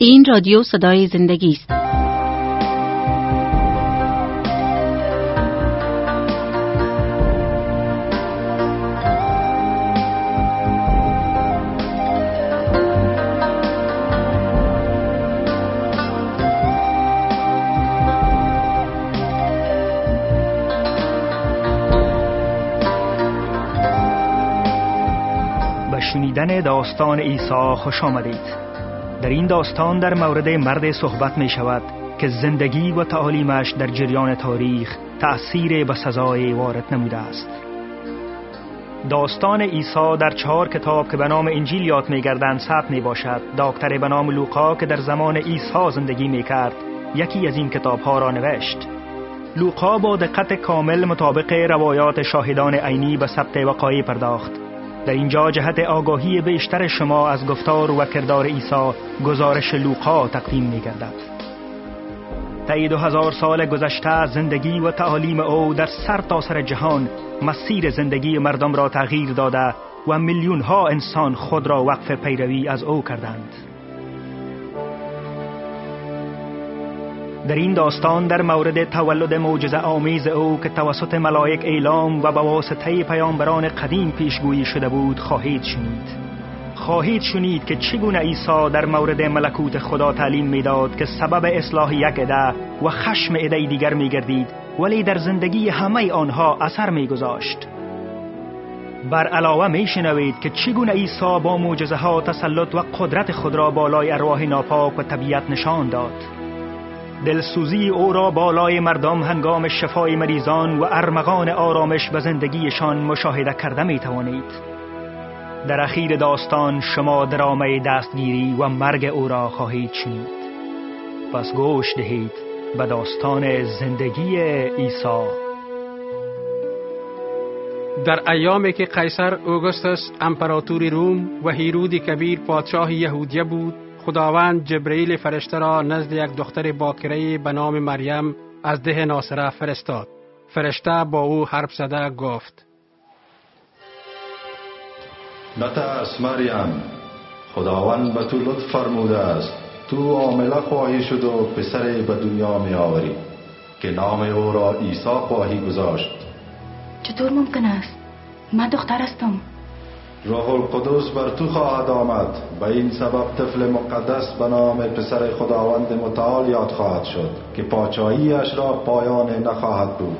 این رادیو صدای زندگی است. به شنیدن داستان عیسی خوش آمدید. در این داستان در مورد مرد صحبت می شود که زندگی و تعالیمش در جریان تاریخ تأثیر به سزای وارد نموده است. داستان عیسی در 4 کتاب که به نام انجیل یاد می گردند ثبت می باشد. دکتر به نام لوقا که در زمان عیسی زندگی می کرد یکی از این کتاب ها را نوشت. لوقا با دقت کامل مطابق روایات شاهدان عینی به ثبت وقایع پرداخت. در اینجا جهت آگاهی بیشتر شما از گفتار و کردار عیسی گزارش لوقا تقدیم می گردد. طی 2000 سال گذشته زندگی و تعالیم او در سر تا سر جهان مسیر زندگی مردم را تغییر داده و میلیون ها انسان خود را وقف پیروی از او کردند. در این داستان در مورد تولد معجزه آمیز او که توسط ملائک اعلام و به واسطه پیامبران قدیم پیشگویی شده بود خواهید شنید که چگونه عیسی در مورد ملکوت خدا تعلیم میداد که سبب اصلاح یک عده و خشم عده دیگر میگردید، ولی در زندگی همه آنها اثر میگذاشت. بر علاوه میشنوید که چگونه عیسی با معجزه ها تسلط و قدرت خود را بالای ارواح ناپاک و طبیعت نشان داد. دلسوزی او را بالای مردم هنگام شفای مریضان و ارمغان آرامش به زندگیشان مشاهده کرده می توانید. در اخیر داستان شما درامه دستگیری و مرگ او را خواهید شنید. پس گوش دهید به داستان زندگی عیسی. در ایامی که قیصر اوگوستوس امپراتور روم و هیرود کبیر پادشاه یهودیه بود، خداوند جبرئیل فرشته را نزد یک دختر باکره به نام مریم از ده ناصره فرستاد. فرشته با او حرف زده گفت: نترس مریم، خداوند به تو لطف فرموده است. تو حامله خواهی شد و پسری به دنیا می آوری که نام او را عیسی خواهی گذاشت. چطور ممکن است؟ من دختر هستم. روح القدس بر تو خواهد آمد، به این سبب طفل مقدس به نام پسر خداوند متعال یاد خواهد شد که پادشاهیش را پایان نخواهد بود.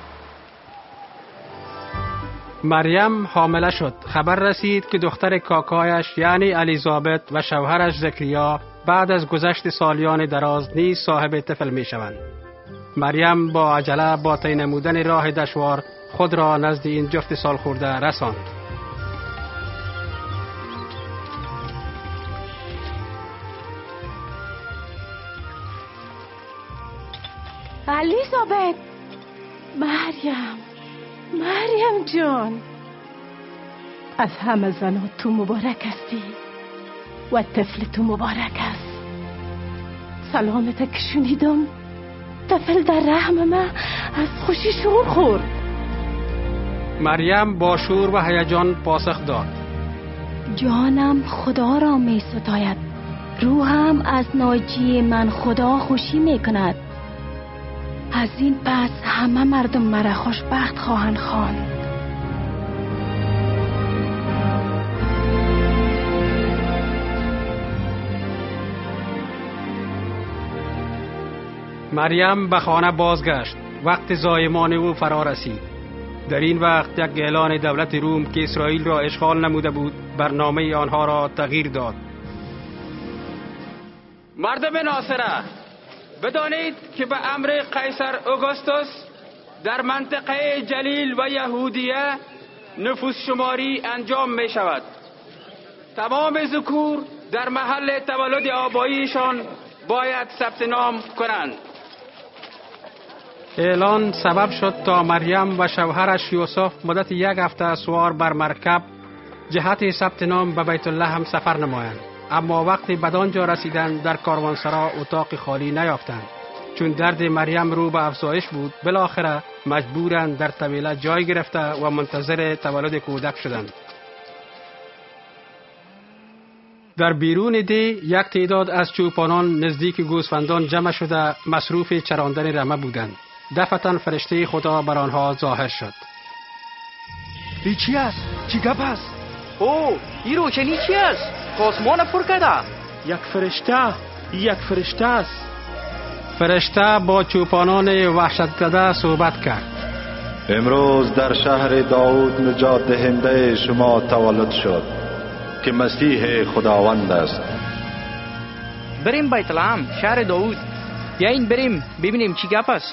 مریم حامله شد. خبر رسید که دختر کاکایش یعنی الیزابت و شوهرش زکریا بعد از گذشت سالیان دراز نیز صاحب طفل می شوند. مریم با عجله با طی نمودن راه دشوار خود را نزد این جفت سال خورده رساند. الیزابت، مریم جان، از همه زنها تو مبارک هستی و طفل تو مبارک است. سلامت که شنیدم طفل در رحم من از خوشی شور خورد. مریم با شور و هیجان پاسخ داد: جانم خدا را می ستاید، روحم از ناجی من خدا خوشی می کند. از این پس همه مردم مرا خوشبخت خواهند خواند. مریم به خانه بازگشت. وقت زایمان او فرا رسید. در این وقت یک اعلان دولت روم که اسرائیل را اشغال نموده بود برنامه آنها را تغییر داد. مردم ناصره، بدانید که به امر قیصر اوگوستوس در منطقه جلیل و یهودیه نفوس شماری انجام می شود. تمام ذکور در محل تولد آباییشان باید ثبت نام کنند. اعلان سبب شد تا مریم و شوهرش یوسف مدت 1 هفته سوار بر مرکب جهت ثبت نام به بیت لحم سفر نمایند. اما وقتی بدانجا رسیدند در کاروانسرا اتاق خالی نیافتند. چون درد مریم رو به افزایش بود، بالاخره مجبورند در طویله جای گرفته و منتظر تولد کودک شدند. در بیرون ده یک تعداد از چوپانان نزدیک گوسفندان جمع شده مصروف چراندن رمه بودند. دفعتاً فرشته خدا بر آنها ظاهر شد. ای چی است؟ چی گپ است؟ او این روشنی چی است؟ آسمان پر کرده. یک فرشته است. فرشته با چوپانان وحشت زده صحبت کرد. امروز در شهر داود نجات دهنده شما تولد شد که مسیح خداوند است. بریم بیت لحم، شهر داود. بیاین بریم ببینیم چی گپ است.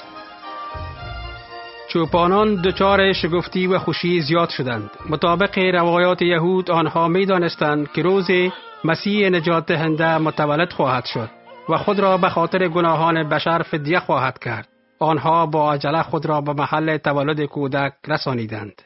چوپانان دچار شگفتی و خوشی زیاد شدند. مطابق روایات یهود آنها می دانستند که روز مسیح نجات دهنده متولد خواهد شد و خود را به خاطر گناهان بشر فدیه خواهد کرد. آنها با عجله خود را به محل تولد کودک رسانیدند.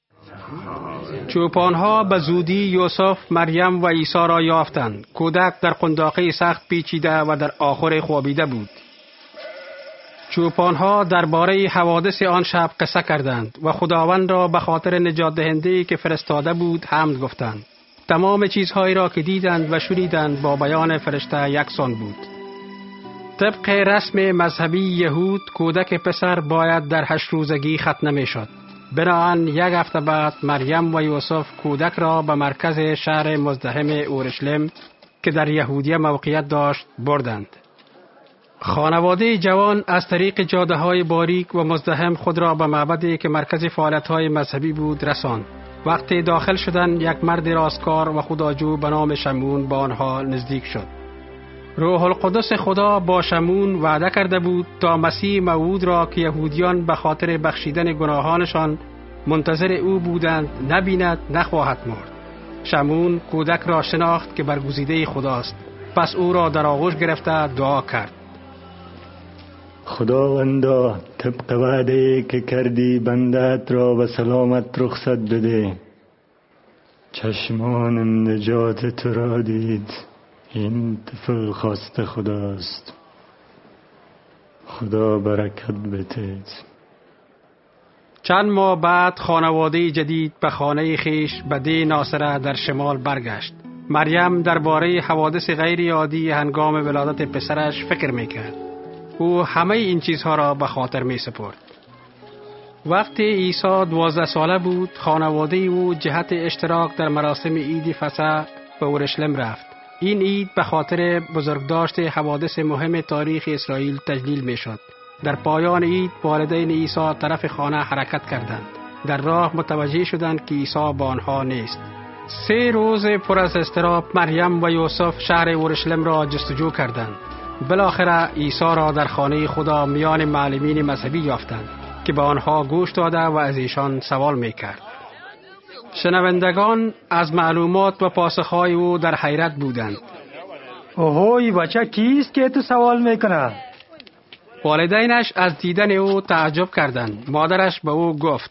چوپانها به زودی یوسف، مریم و عیسی را یافتند. کودک در قنداقه سخت پیچیده و در آخر خوابیده بود. چوپانها درباره حوادث آن شب قصه کردند و خداوند را به خاطر نجات دهنده‌ای که فرستاده بود حمد گفتند. تمام چیزهایی را که دیدند و شنیدند با بیان فرشته یکسان بود. طبق رسم مذهبی یهود کودک پسر باید در 8 روزگی ختنه می شد. بنابراین 1 هفته بعد مریم و یوسف کودک را به مرکز شهر مزدحم اورشلیم که در یهودیه موقعیت داشت بردند. خانواده جوان از طریق جاده‌های باریک و مزدحم خود را به معبدی که مرکز فعالیت‌های مذهبی بود رساند. وقتی داخل شدند یک مرد راستکار و خداجو به نام شمعون با آنها نزدیک شد. روح القدس خدا با شمعون وعده کرده بود تا مسیح موعود را که یهودیان به خاطر بخشیدن گناهانشان منتظر او بودند نبیند نخواهد مرد. شمعون کودک را شناخت که برگزیده خداست. پس او را در آغوش گرفته دعا کرد. خداوندا طبق وعده که کردی بندت را به سلامت رخصت بده. چشمان نجات تو را دید. این طفل خواست خداست. خدا برکت بده. چند ماه بعد خانواده جدید به خانه خیش به دی ناصره در شمال برگشت. مریم درباره حوادث غیر عادی هنگام ولادت پسرش فکر میکرد. او همه این چیزها را به خاطر می سپرد. وقتی عیسی 12 ساله بود خانواده او جهت اشتراک در مراسم عید فسح به اورشلیم رفت. این عید به خاطر بزرگداشت حوادث مهم تاریخ اسرائیل تجلیل می شد. در پایان عید والدین عیسی طرف خانه حرکت کردند. در راه متوجه شدند که عیسی با آنها نیست. 3 روز پر از اضطراب مریم و یوسف شهر اورشلیم را جستجو کردند. بالاخره عیسی را در خانه خدا میان معلمین مذهبی یافتند که به آنها گوش داده و از ایشان سوال میکرد. شنوندگان از معلومات و پاسخهای او در حیرت بودند. اوهوی بچه کیست که تو سوال میکنه؟ والدینش از دیدن او تعجب کردند. مادرش به او گفت: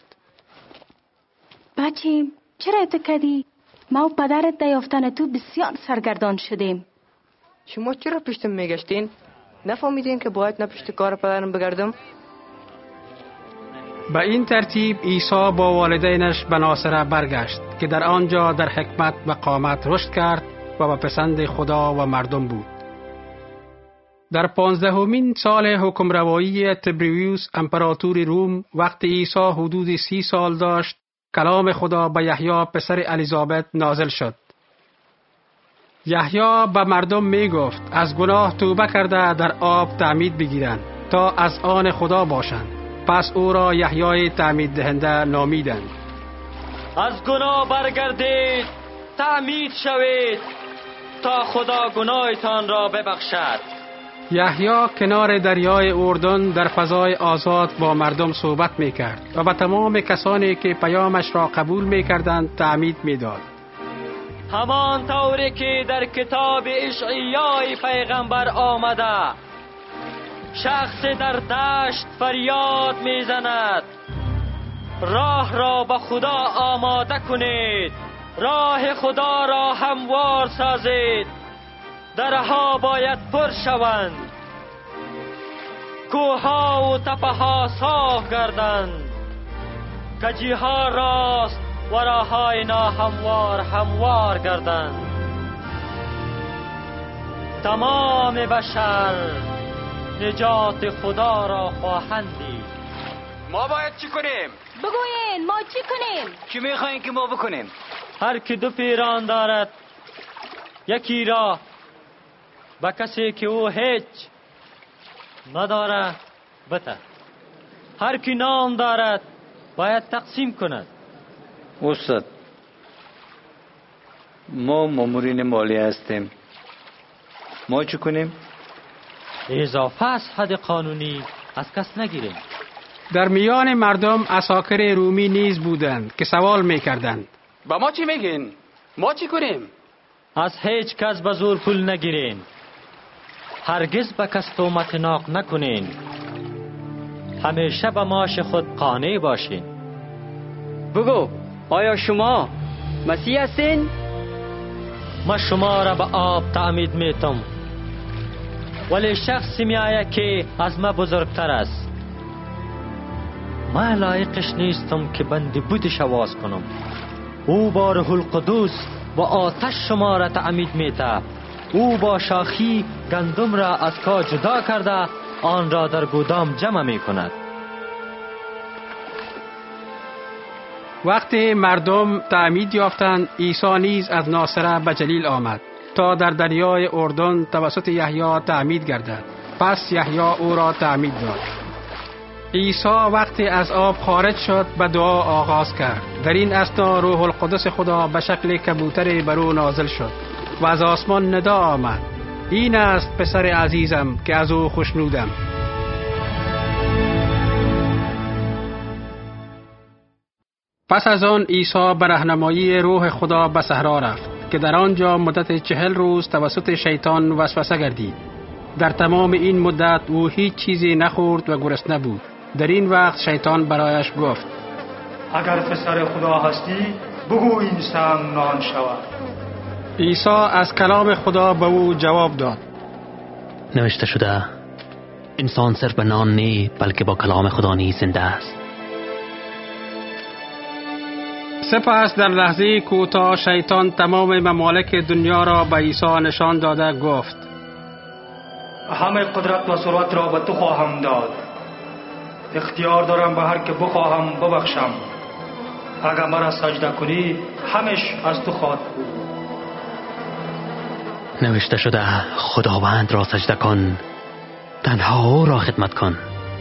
بچیم چرا اتکدی؟ ما و پدرت در یافتن تو بسیار سرگردان شدیم. شما چرا پشتم میگشتین؟ نفهمیدین که باید نپشت کار پدرم بگردم؟ به این ترتیب عیسی با والدینش به ناصره برگشت که در آنجا در حکمت و قامت رشد کرد و به پسند خدا و مردم بود. در 15مین سال حکمروایی تبریوس امپراتور روم وقتی عیسی حدود 30 سال داشت کلام خدا به یحیی پسر الیزابت نازل شد. یحیی به مردم می گفت از گناه توبه کرده در آب تعمید بگیرند تا از آن خدا باشند. پس او را یحیی تعمید دهنده نامیدند. از گناه برگردید، تعمید شوید تا خدا گناهتان را ببخشد. یحیی کنار دریای اردن در فضای آزاد با مردم صحبت می کرد و به تمام کسانی که پیامش را قبول می کردند تعمید می داد. همان طوری که در کتاب اشعیای پیغمبر آمده، شخص در دشت فریاد میزند راه را به خدا آماده کنید، راه خدا را هموار سازید، درها باید پر شوند، کوه‌ها و تپه‌ها صاف گردند، کجی‌ها راست و راه‌های ناهموار هموار گردند. تمام بشر نجات خدا را خواهند دید. ما باید چی کنیم؟ بگوین ما چی کنیم؟ چی میخواین که ما بکنیم؟ هر که دو پیران دارد یکی را به کسی که او هیچ ندارد بده. هر کی نان دارد باید تقسیم کند. استاد، ما مامورین مالی هستیم، ما چی کنیم؟ اضافه از حد قانونی از کس نگیریم. در میان مردم عساکر رومی نیز بودند که سوال میکردند با ما چی میگین؟ ما چی کنیم؟ از هیچ کس به زور پول نگیرین. هرگز به کس تهمت ناق نکنین. همیشه به معاش خود قانع باشین. بگو، آیا شما مسیح هستین؟ ما شما را به آب تعمید میتم، ولی شخصی میآید که از ما بزرگتر است. ما لایقش نیستم که بند بودش آواز کنم. او با روح القدس و آتش شما را تعمید میته. او با شاخی گندم را از کاه جدا کرده آن را در گودام جمع میکند. وقتی مردم تعمید یافتند، عیسی نیز از ناصره به جلیل آمد تا در دریای اردن توسط یحیی تعمید گردد. پس یحیی او را تعمید داد. عیسی وقتی از آب خارج شد به دعا آغاز کرد. در این اثنا روح القدس خدا به شکل کبوتری بر او نازل شد و از آسمان ندا آمد: این است پسر عزیزم که از او خوشنودم. پس از آن عیسی به راهنمایی روح خدا به صحرا رفت که در آنجا مدت 40 روز توسط شیطان وسوسه گردید. در تمام این مدت او هیچ چیزی نخورد و گرسنه بود. در این وقت شیطان برایش گفت: اگر پسر خدا هستی بگو این سنگ نان شود. عیسی از کلام خدا به او جواب داد: نوشته شده انسان صرف به نان نی بلکه با کلام خدا نیز زنده است. سپس در لحظه کوتاه شیطان تمام ممالک دنیا را به عیسی نشان داده گفت: همه قدرت و ثروت را به تو خواهم داد. اختیار دارم به هر که بخواهم ببخشم. اگر مرا سجده کنی همش از تو خواهد بود. نوشته شده خداوند را سجده کن، تنها او را خدمت کن.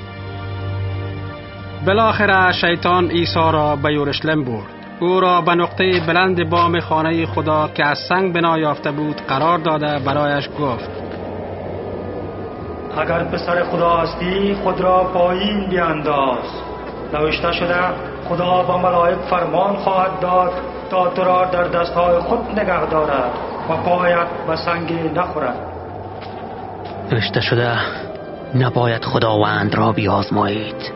بالاخره شیطان عیسی را به یروشلم برد. او را به نقطه بلند بام خانه خدا که از سنگ بنا یافته بود قرار داده برایش گفت: اگر پسر خدا هستی خود را پایین بیانداز. نوشته شده خدا به ملائک فرمان خواهد داد تا تو را در دستهای خود نگه دارد و پایت به سنگ نخورد. نوشته شده نباید خداوند را بیازمایید.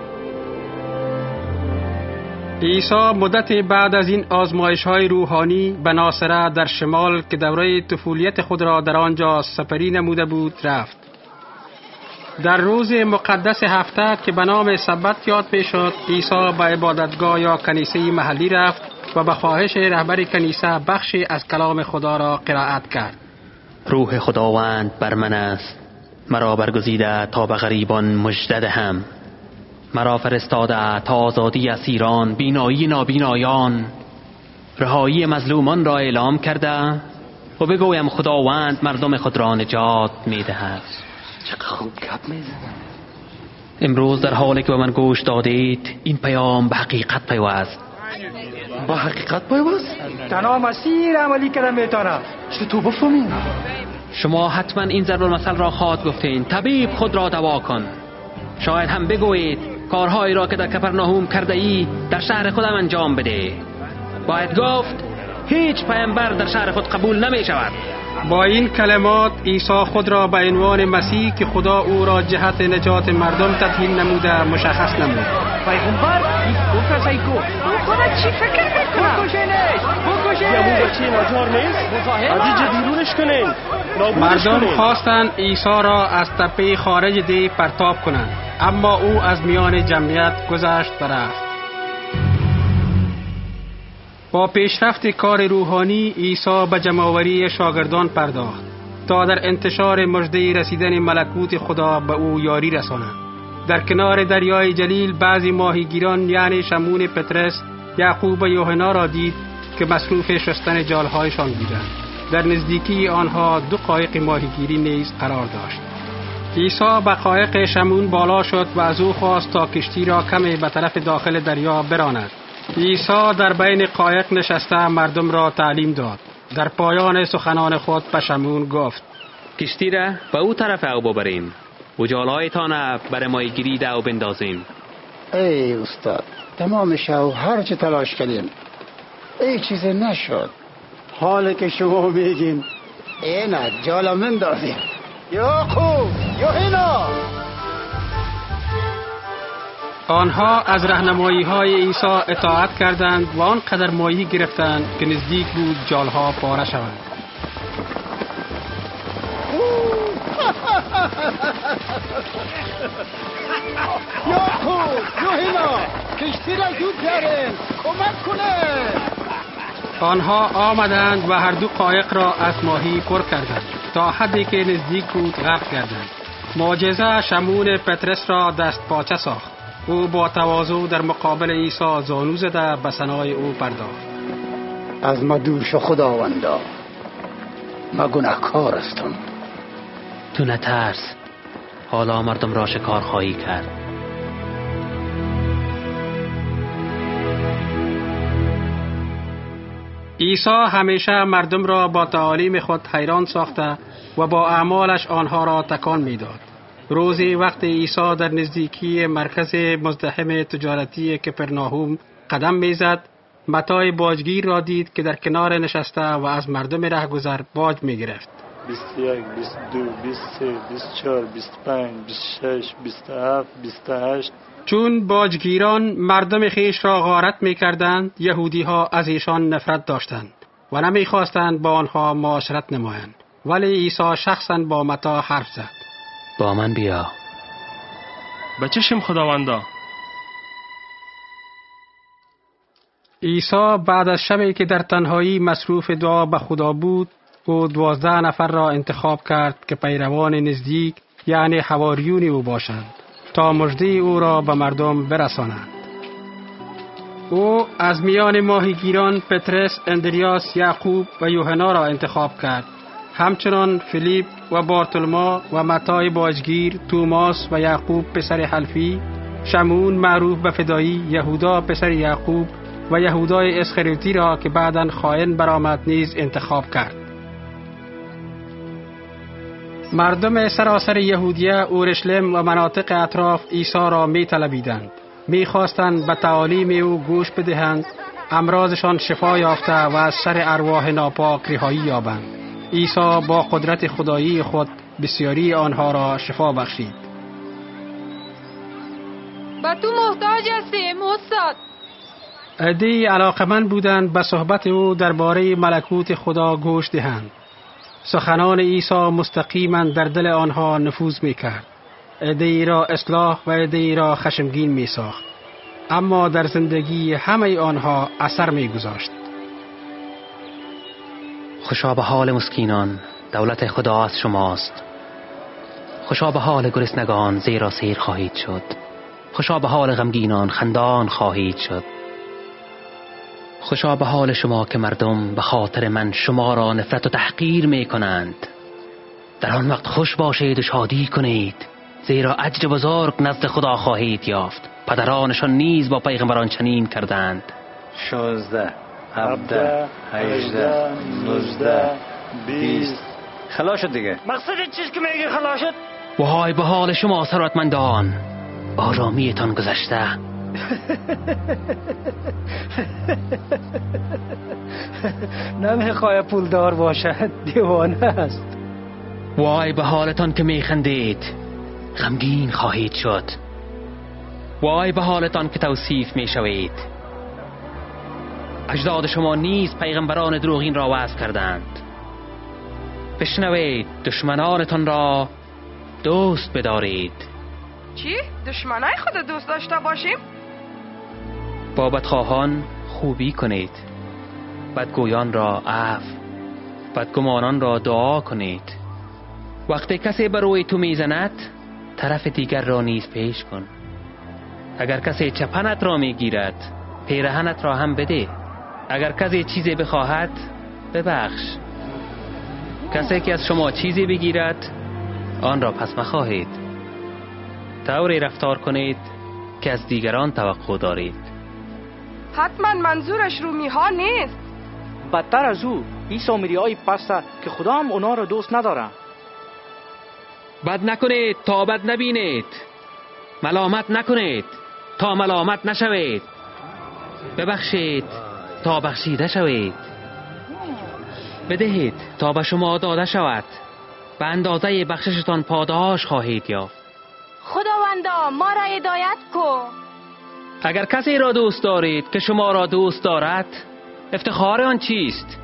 عیسی مدت بعد از این آزمایش‌های روحانی به ناصره در شمال که دوره طفولیت خود را در آنجا سپری نموده بود رفت. در روز مقدس هفته که به نام سبت یاد می‌شد، عیسی به عبادتگاه یا کنیسه محلی رفت و به خواهش رهبر کنیسه بخشی از کلام خدا را قرائت کرد. روح خداوند بر من است، مرا برگزیده تا به غریبان مژده دهم، مرا فرستاده تا آزادی اسیران، بینایی نابینایان، رهایی مظلومان را اعلام کرده و بگویم خداوند مردم خود را نجات می‌دهد. چقدر خوب گپ می‌زنه. امروز در حالی که به من گوش دادید این پیام به حقیقت پیوست. با حقیقت پیوست؟ تنها مسیر عملی کردن میتونه. چطور بفهمیم؟ شما حتما این ضرب المثل را خواهد گفتین: طبیب خود را دوا کن. شاید هم بگویید کارهایی را که در کپرناهوم کرده ای در شهر خودم انجام بده. باید گفت هیچ پیامبر در شهر خود قبول نمی شود. با این کلمات عیسی خود را به عنوان مسیح که خدا او را جهت نجات مردم تدهین نموده مشخص نمود. پیغمبر گفت سایکو خودت چی فکر میکنم؟ بکشنش یا مو بچه ناجار نیست؟ عزیز بیرونش کنین. مردم خواستند عیسی را از تپه خارج ده پرتاب کنند، اما او از میان جمعیت گذشت و رفت. با پیشرفت کار روحانی عیسی به جمع‌آوری شاگردان پرداخت. تا در انتشار مژده رسیدن ملکوت خدا به او یاری رسانند. در کنار دریای جلیل بعضی ماهیگیران یعنی شمون پطرس، یعقوب و یوحنا را دید که مصروف شستن جالهایشان بودند. در نزدیکی آنها 2 قایق ماهیگیری نیز قرار داشت. عیسی به قایق شمون بالا شد و از او خواست تا کشتی را کمی به طرف داخل دریا براند. عیسی در بین قایق نشسته مردم را تعلیم داد. در پایان سخنان خود به شمون گفت: کشتی را به او طرف او ببریم و جالهایتان برای ماهیگیری در او بندازیم. ای استاد، تمام شب هر چه تلاش کردیم ای چیز نشد. حالا که شما میگین اینه جالا مندازیم. یعقوب، یوحنا. آنها از راهنمایی‌های عیسی اطاعت کردند و آنقدر ماهی گرفتند که نزدیک بود جالها پاره شوند. یعقوب، یوحنا، کشتی را زود بیارین، کمک کنه. آنها آمدند و هر 2 قایق را از ماهی پر کردند تا حدی که نزدیک بود غرق کردند. معجزه شمون پطرس را دست پاچه ساخت. او با تواضع در مقابل عیسی زانو زده به ثنای او پرداخت: از ما دور شو خداوندا، ما گناهکار هستم. تو نترس، حالا مردم را شکار خواهی کرد. عیسی همیشه مردم را با تعالیم خود حیران ساخته و با اعمالش آنها را تکان میداد. روزی وقتی عیسی در نزدیکی مرکز مزدحم تجارتی کپرناهوم قدم میزد، متی باجگیر را دید که در کنار نشسته و از مردم رهگذر باج میگرفت. 21 22 23 24 25 26 27 28. چون باجگیران مردم خیش را غارت میکردند، یهودی ها از ایشان نفرت داشتند و نمیخواستند با آنها معاشرت نمایند. ولی عیسی شخصا با متی حرف زد: با من بیا. به چشم خداوندا. عیسی بعد از شبی که در تنهایی مصروف دعا به خدا بود، او 12 نفر را انتخاب کرد که پیروان نزدیک یعنی حواریون او باشند تا مژده او را به مردم برسانند. او از میان ماهیگیران پطرس، اندریاس، یعقوب و یوحنا را انتخاب کرد. همچنان فیلیپ و بارتولما و متی باجگیر، توماس و یعقوب پسر حلفی، شمعون معروف به فدایی، یهودا پسر یعقوب و یهودای اسخریوتی را که بعداً خائن برآمد نیز انتخاب کرد. مردم سراسر یهودیه، اورشلیم و مناطق اطراف عیسی را می طلبیدند. می خواستند به تعالیم او گوش بدهند، امراضشان شفا یافته و از شر ارواح ناپاک رهایی یابند. عیسی با قدرت خدایی خود بسیاری آنها را شفا بخشید. با تو محتاج هستیم استاد. عده‌ای علاقمند بودند به صحبت او درباره ملکوت خدا گوش دهند. سخنان عیسی مستقیما در دل آنها نفوذ می‌کرد. عده‌ای را اصلاح و عده‌ای را خشمگین می‌ساخت، اما در زندگی همه آنها اثر می‌گذاشت. خوشا به حال مسکینان، دولت خدا از شماست. خوشا به حال گرسنگان، زیرا سیر خواهید شد. خوشا به حال غمگینان، خندان خواهید شد. خوشا به حال شما که مردم به خاطر من شما را نفرت و تحقیر می کنند. در آن وقت خوش باشید و شادی کنید، زیرا اجر بزرگ نزد خدا خواهید یافت. پدرانشان نیز با پیغمبران چنین کردند. 16 17 18 19 20. خلاص شد دیگه. مقصد چیز که میگی خلاص شد؟ وای به حال شما ثروتمندان، آرامیتان گذشته. نمیخواه پولدار باشد، دیوانه است. وای به حالتان که میخندید، غمگین خواهید شد. وای به حالتان که توصیف میشوید. اجداد شما نیز پیغمبران دروغین را وعظ کردند. بشنوید، دشمنانتان را دوست بدارید. چی؟ دشمنای خود دوست داشته باشیم؟ با بدخواهان خوبی کنید، بدگویان را عفو، بدگمانان را دعا کنید. وقتی کسی بر روی تو میزند طرف دیگر را نیز پیش کن. اگر کسی چپنت را میگیرد پیرهنت را هم بده. اگر کسی چیزی بخواهد ببخش. کسی که از شما چیزی بگیرد آن را پس مخواهید. طوری رفتار کنید که از دیگران توقع دارید. حتما منظورش رومی ها نیست. بدتر از او این سامری های پسته که خدا هم اونا را دوست نداره. بد نکنید تا بد نبینید. ملامت نکنید تا ملامت نشوید. ببخشید تا بخشیده شوید. بدهید تا به شما داده شود. به اندازه بخششتان پاداش خواهید یافت. خداوندا ما را هدایت کو. اگر کسی را دوست دارید که شما را دوست دارد افتخار آن چیست؟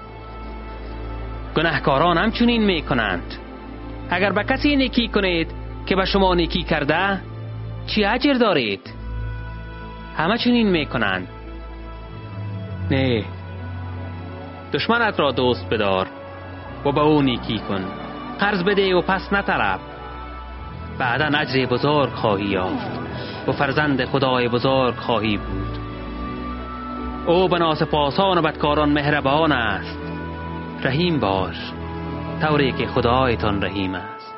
گناهکاران هم چنین می کنند. اگر به کسی نیکی کنید که به شما نیکی کرده چی اجر دارید؟ همه چنین می کنند. نه، دشمنت را دوست بدار و به او نیکی کن. قرض بده و پس نطلب. بعداً اجر بزرگ خواهی یافت و فرزند خدای بزرگ خواهی بود. او به ناسپاسان و بدکاران مهربان است. رحیم باش طوری که خدایتان رحیم است.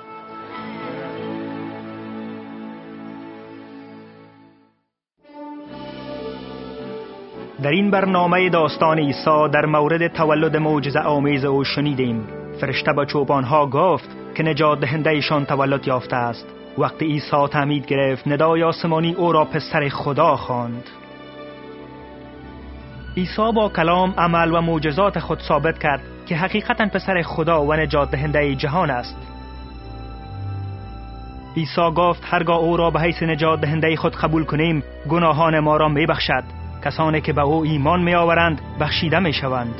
در این برنامه داستان عیسی در مورد تولد معجزه آمیز او شنیدیم. فرشته به چوپانها گفت که نجات دهندهشان تولد یافته است. وقتی عیسی تعمید گرفت ندای آسمانی او را پسر خدا خواند. عیسی با کلام، عمل و معجزات خود ثابت کرد که حقیقتاً پسر خدا و نجات دهنده جهان است. عیسی گفت هرگاه او را به حیث نجات دهنده خود قبول کنیم گناهان ما را می بخشد. کسانی که به او ایمان می آورند بخشیده می شوند.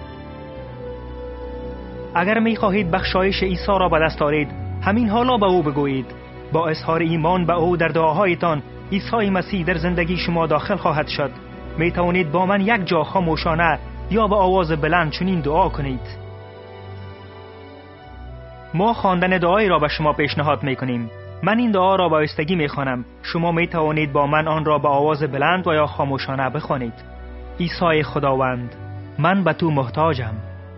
اگر می خواهید بخشایش عیسی را به دست آورید همین حالا به او بگویید. با اظهار ایمان به او در دعاهایتان عیسی مسیح در زندگی شما داخل خواهد شد. می توانید با من یک جا خاموشانه یا با آواز بلند چنین دعا کنید. ما خواندن دعایی را به شما پیشنهاد می کنیم. من این دعا را با ایستگی می خوانم. شما می توانید با من آن را با آواز بلند و یا خاموشانه بخوانید. عیسی خداوند، من به تو محتاجم.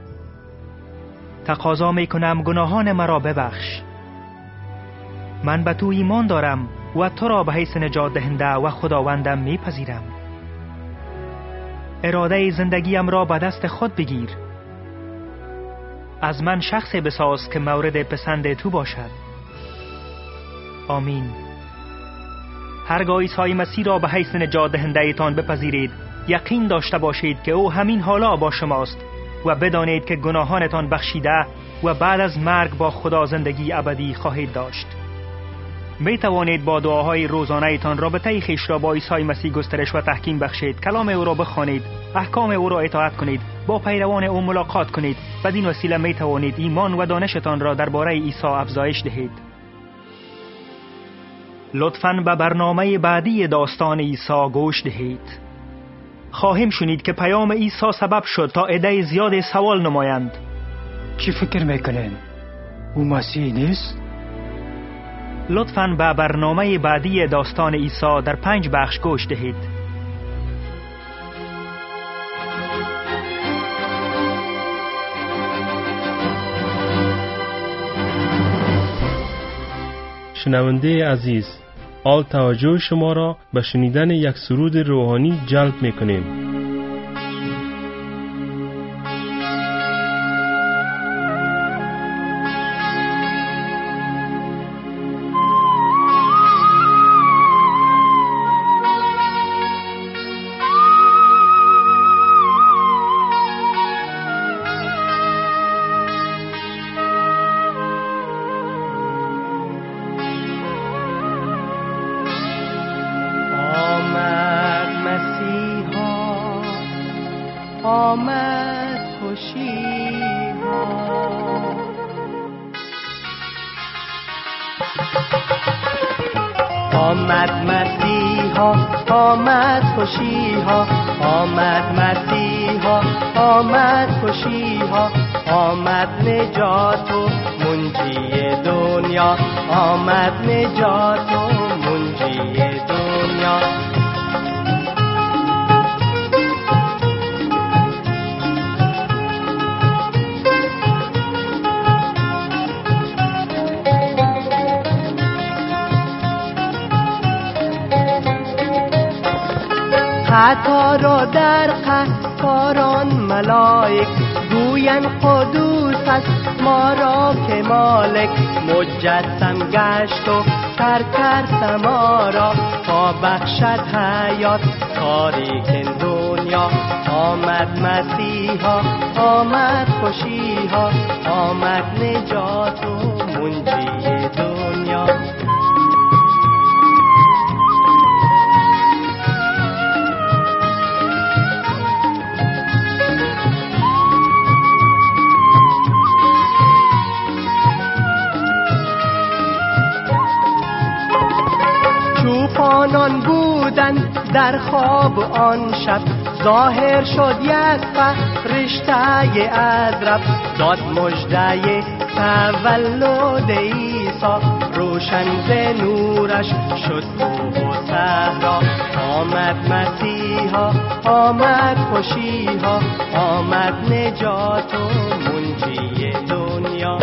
تقاضا می کنم گناهان مرا ببخش. من به تو ایمان دارم و تو را به حیث نجات دهنده و خداوندم می پذیرم. اراده زندگیم را به دست خود بگیر. از من شخصی بساز که مورد پسند تو باشد. آمین. هرگاه عیسی مسیح را به حیث نجات دهنده ایتان بپذیرید یقین داشته باشید که او همین حالا با شماست و بدانید که گناهانتان بخشیده و بعد از مرگ با خدا زندگی ابدی خواهید داشت. می توانید با دعاهای روزانه ایتان رابطه خویش را با عیسی مسیح گسترش و تحکیم بخشید. کلام او را بخوانید، احکام او را اطاعت کنید، با پیروان او ملاقات کنید. بدین وسیله می توانید ایمان و دانشتان را درباره عیسی افزایش دهید. لطفاً به برنامه بعدی داستان عیسی گوش دهید. خواهیم شنید که پیام عیسی سبب شد تا عده زیاد سوال نمایند. چی فکر میکنین؟ او مسیح نیست؟ لطفاً به برنامه بعدی داستان عیسی در 5 بخش گوش دهید. شنونده عزیز، حال توجه شما را به شنیدن یک سرود روحانی جلب می‌کنیم. آمد مسیحا، آمد خوشیها، آمد مسیحا، آمد خوشیها، آمد نجات و منجی دنیا، آمد نجات و منجی دنیا. خطا را در قهاران ملائک گوین قدوس است ما را که مالک. مجسم گشت و کرد ما را تا بخشد حیات تاریک دنیا. آمد مسیحا، آمد خوشیها، آمد نجات و منجی دنیا. چوپانان بودند در خواب آن شب، ظاهر شد یک فرشته ازرق. داد مژده تولد عیسی، روشن ز نورش شد کوه و صحرا. آمد مسیحا، آمد خوشیها، آمد نجات و منجی دنیا.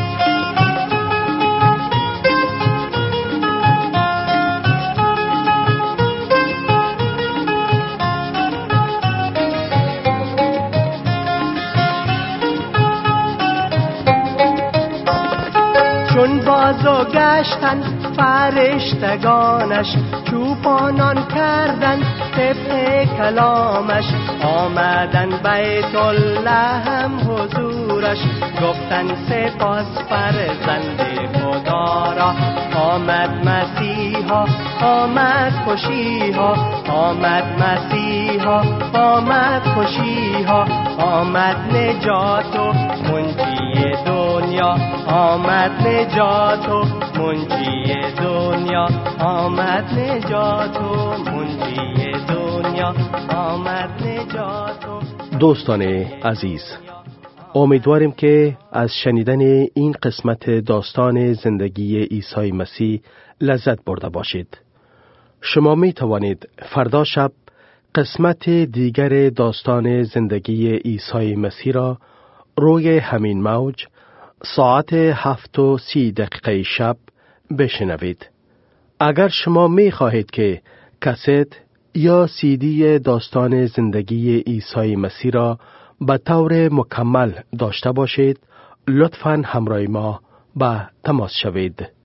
چون بازو گشتن فرشتگانش، چوپانان کردن طبق کلامش. آمدن بیت اللحم حضورش، گفتن سپاس فرزند خدا را. آمد مسیحا، آمد خوشیها، آمد مسیحا، آمد خوشیها، آمد نجات و منجی دنیا. آمد نجات و منجی دنیا، آمد نجات و منجی دنیا، آمد نجات و. دوستان عزیز، امیدواریم که از شنیدن این قسمت داستان زندگی عیسی مسیح لذت برده باشید. شما می توانید فردا شب قسمت دیگر داستان زندگی عیسی مسیح را روی همین موج ساعت 7:30 شب بشنوید. اگر شما می خواهید که کست یا CD داستان زندگی عیسی مسیح را به طور مکمل داشته باشید، لطفاً همراه ما به تماس شوید.